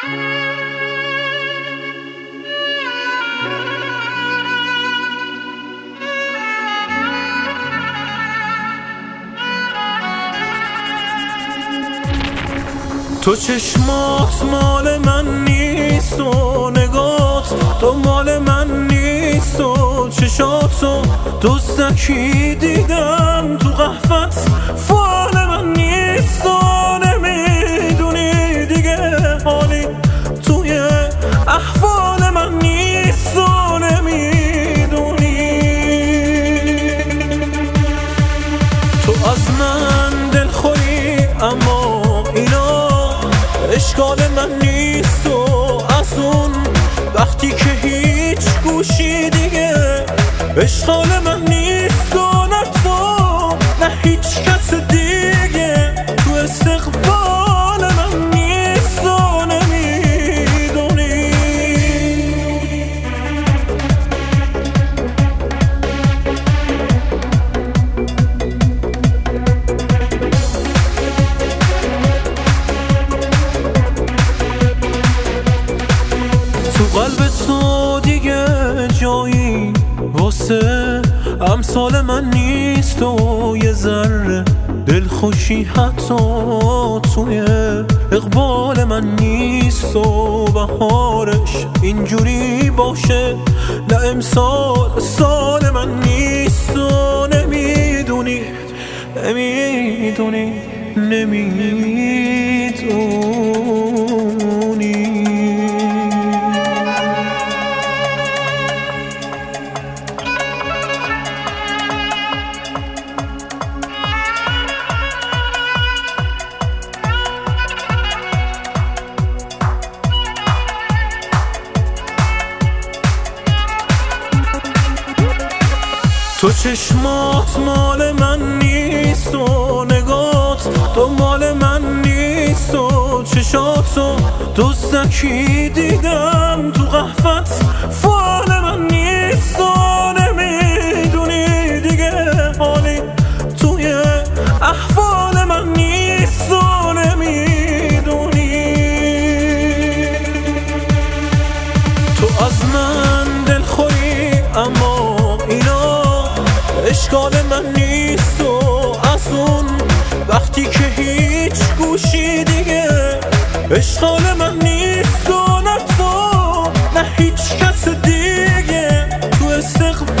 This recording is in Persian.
تو چشمات مال من نیست و نگات تو مال من نیست و چشاتو دزدکی دیدم تو قهوت فال من نیست و نمیدونی دیگه حالی توی احوال من نیست و نمیدونی تو از من دلخوری اما اینا اشکال من نیست و از اون وقتی که هیچ گوشی دیگه اشکال من نیست و نه تو نه هیچ کس دیگه تو استقبال من نیست و نمیدونی تو قلب تو دیگه جایی واسه امثال من نیست و یه ذره دلخوشی حتی توی اقبال من نیست و بهارش اینجوری باشه نه امسال سال من نیست و نمیدونی نمیدونی نمیدونی تو چشمات مال من نیست و نگات تو مال من نیست و چشاتو دزدکی دیدم تو قهوت فال من نیست و نمیدونی دیگه حالی توی احوال من نیست و نمیدونی تو از من دلخوری اما اینا اشکال من نیست و از اون وقتی که هیچ گوشی دیگه اشکال من نیست و نه تو نه هیچ کس دیگه تو استقبال